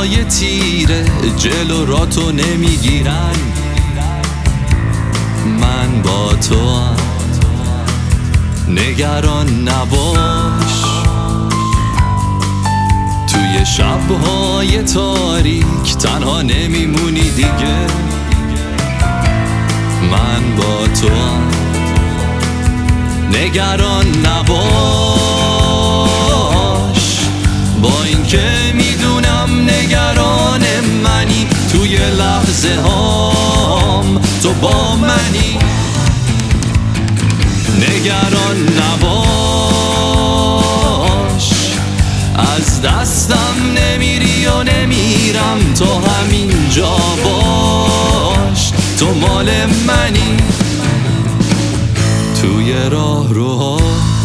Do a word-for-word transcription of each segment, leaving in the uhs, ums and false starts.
های تیره جلو را تو نمیگیرن. من با تو هم نگران نباش، توی شبهای تاریک تنها نمیمونی دیگه. من با تو هم نگران نباش، با اینکه میدونم نگران منی، توی لحظه هام تو با منی. نگران نباش، از دستم نمیری و نمیرم، تو همینجا باش، تو مال منی. توی راه روها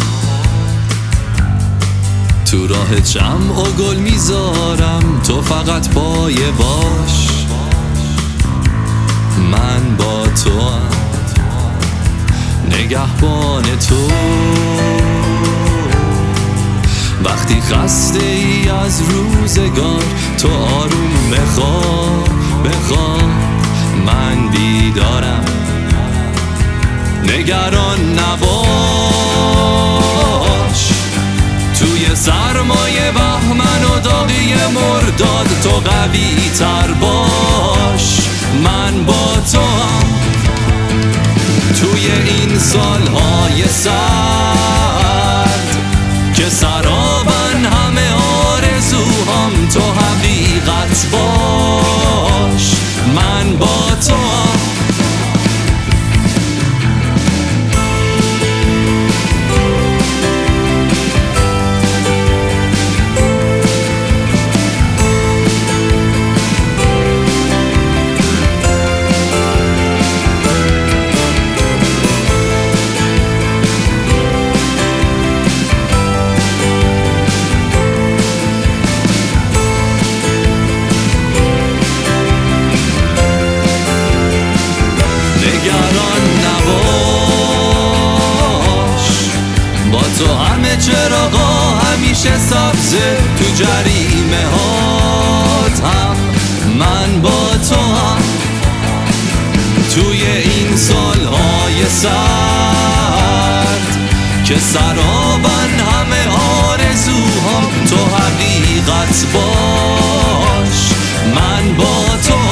تو راه شمع و گل میذارم، تو فقط پایه باش. من با تو هم نگهبان تو، وقتی خسته ای از روزگار تو آروم بخواب بخواب، من بیدارم. نگران نباش، توی سرمایه بهمن و داغی مرداد تو قوی تر باش. من با تو هم توی این سالهای سرد که سرابن همه آرزوهام، تو حقیقت باش. من با تو هم تو همه چراغا همیشه سبزه، تو جریمه هات هم من با تو هم، توی این سالهای سرد که سرابن همه آرزوهام، تو حقیقت باش. من با تو